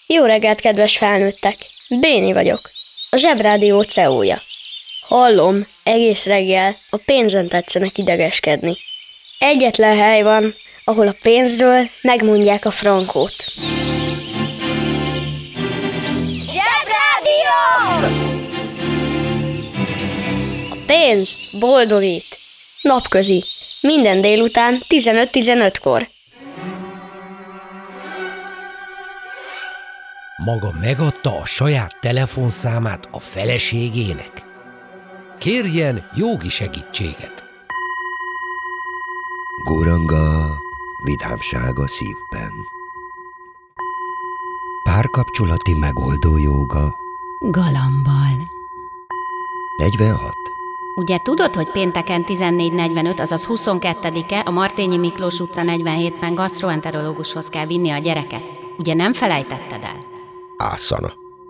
Jó reggelt, kedves felnőttek! Béni vagyok, a Zsebrádió CEO-ja. Hallom, egész reggel a pénzen tetszenek idegeskedni. Egyetlen hely van, ahol a pénzről megmondják a frankót. Zsebrádió! A pénz boldogít. Napközi, minden délután 15-15-kor. Maga megadta a saját telefonszámát a feleségének? Kérjen jogi segítséget. Guranga, vidámság a szívben. Párkapcsolati megoldó jóga. Galambal. 46. Ugye tudod, hogy pénteken 14:45, azaz 22-e a Martényi Miklós utca 47-ben gasztroenterológushoz kell vinni a gyereket? Ugye nem felejtetted el? Ászana.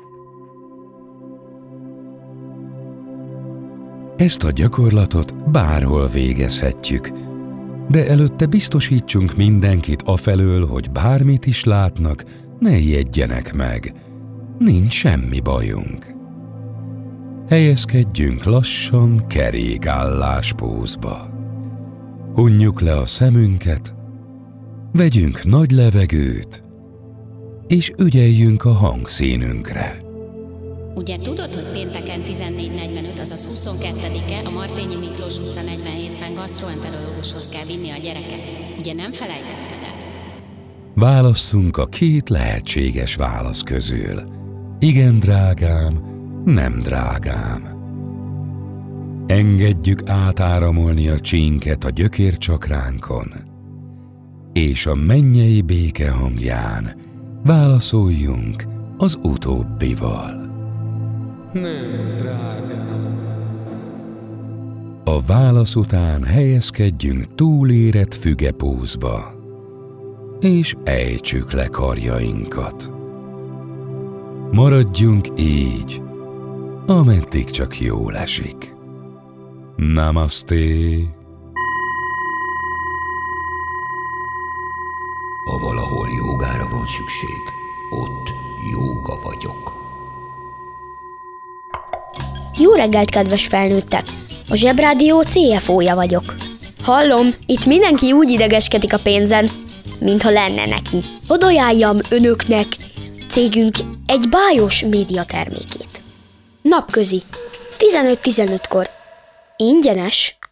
Ezt a gyakorlatot bárhol végezhetjük, de előtte biztosítsunk mindenkit afelől, hogy bármit is látnak, ne ijedjenek meg. Nincs semmi bajunk. Helyezkedjünk lassan kerékállás pózba. Hunjuk le a szemünket, vegyünk nagy levegőt, és ügyeljünk a hangszínünkre. Ugye tudod, hogy pénteken 14:45, azaz 22-e a Martényi Miklós utca 47-ben gasztroenterológushoz kell vinni a gyereket? Ugye nem felejtetted el? Válasszunk a két lehetséges válasz közül. Igen, drágám, nem drágám. Engedjük átáramolni a csínket a gyökércsakránkon, és a mennyei béke hangján válaszoljunk az utóbbival. Nem, drágám. A válasz után helyezkedjünk túlérett fügepózba, és ejtsük le karjainkat. Maradjunk így, ameddig csak jól esik. Namaste! Ha valahol jógára van szükség, ott jóga vagyok. Jó reggelt, kedves felnőttek! A Zsebrádió CFO-ja vagyok. Hallom, itt mindenki úgy idegeskedik a pénzen, mintha lenne neki. Hadd ajánljam önöknek cégünk egy bájos médiatermékét. Napközi, 15-15-kor. Ingyenes.